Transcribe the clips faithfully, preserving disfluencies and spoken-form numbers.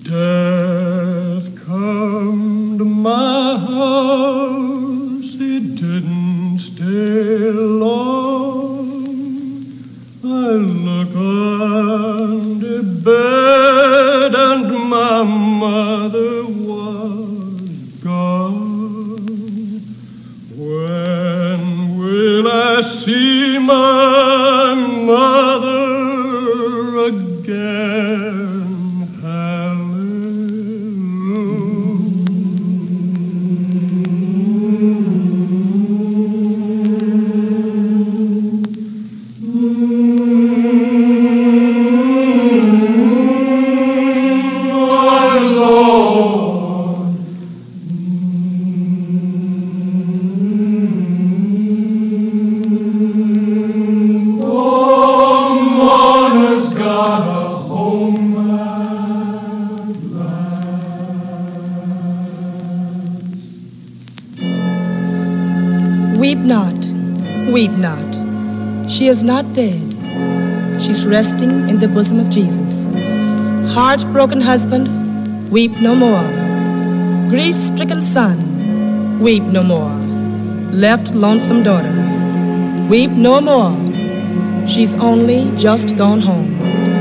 Death come to my house, it didn't stay long. I look on the bed and my mother was gone. When will I see my mother again? Weep not, weep not. She is not dead. She's resting in the bosom of Jesus. Heartbroken husband, weep no more. Grief-stricken son, weep no more. Left lonesome daughter, weep no more. She's only just gone home.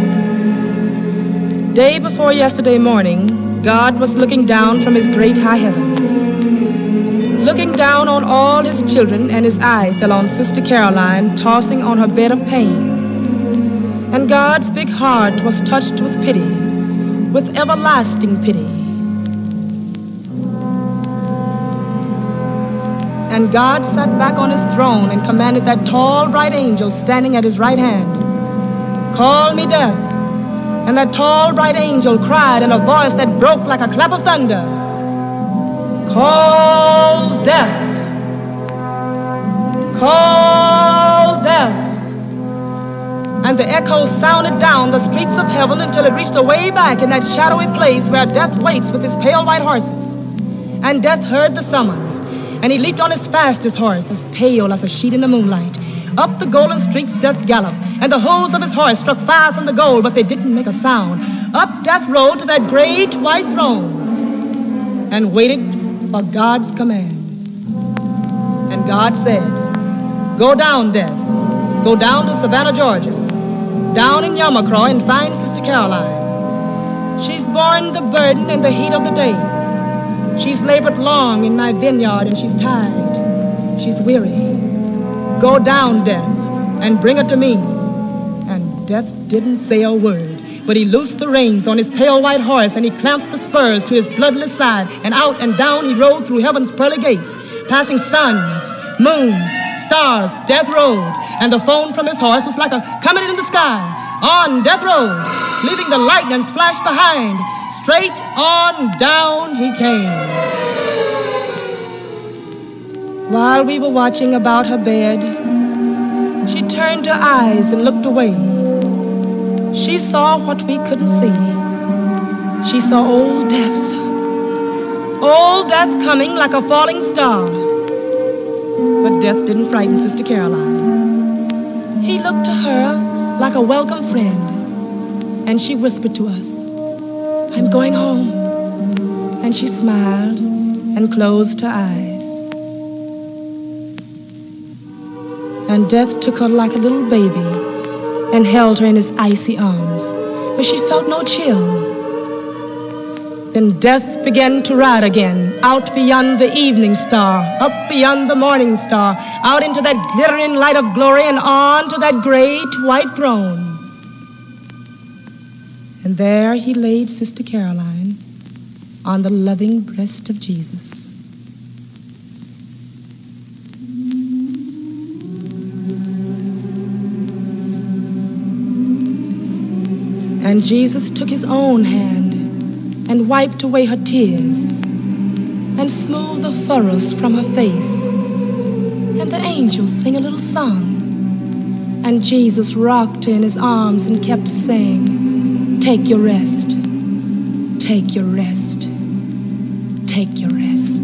Day before yesterday morning, God was looking down from his great high heaven. Looking down on all his children, and his eye fell on Sister Caroline tossing on her bed of pain. And God's big heart was touched with pity, with everlasting pity. And God sat back on his throne and commanded that tall, bright angel standing at his right hand, "Call me death." And that tall, bright angel cried in a voice that broke like a clap of thunder, "Call death, call death." And the echo sounded down the streets of heaven until it reached away back in that shadowy place where death waits with his pale white horses. And death heard the summons, and he leaped on his fastest horse, as pale as a sheet in the moonlight. Up the golden streets death galloped, and the hooves of his horse struck fire from the gold, but they didn't make a sound. Up death rode to that great white throne and waited for God's command. And God said, "Go down, death. Go down to Savannah, Georgia. Down in Yamacraw and find Sister Caroline. She's borne the burden and the heat of the day. She's labored long in my vineyard and she's tired. She's weary. Go down, death, and bring her to me." And death didn't say a word, but he loosed the reins on his pale white horse and he clamped the spurs to his bloodless side, and out and down he rode through heaven's pearly gates, passing suns, moons, stars. Death rode, and the foam from his horse was like a comet in the sky. On death rode, leaving the lightning flash behind. Straight on down he came. While we were watching about her bed, she turned her eyes and looked away. She saw what we couldn't see. She saw old death. Old death coming like a falling star. But death didn't frighten Sister Caroline. He looked to her like a welcome friend, and she whispered to us, "I'm going home." And she smiled and closed her eyes. And death took her like a little baby and held her in his icy arms, but she felt no chill. Then death began to ride again, out beyond the evening star, up beyond the morning star, out into that glittering light of glory and on to that great white throne. And there he laid Sister Caroline on the loving breast of Jesus. And Jesus took his own hand and wiped away her tears and smoothed the furrows from her face. And the angels sang a little song, and Jesus rocked her in his arms and kept saying, "Take your rest, take your rest, take your rest.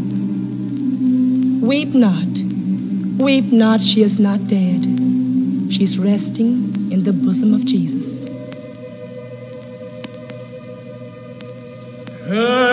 Weep not, weep not, she is not dead. She's resting in the bosom of Jesus." Tell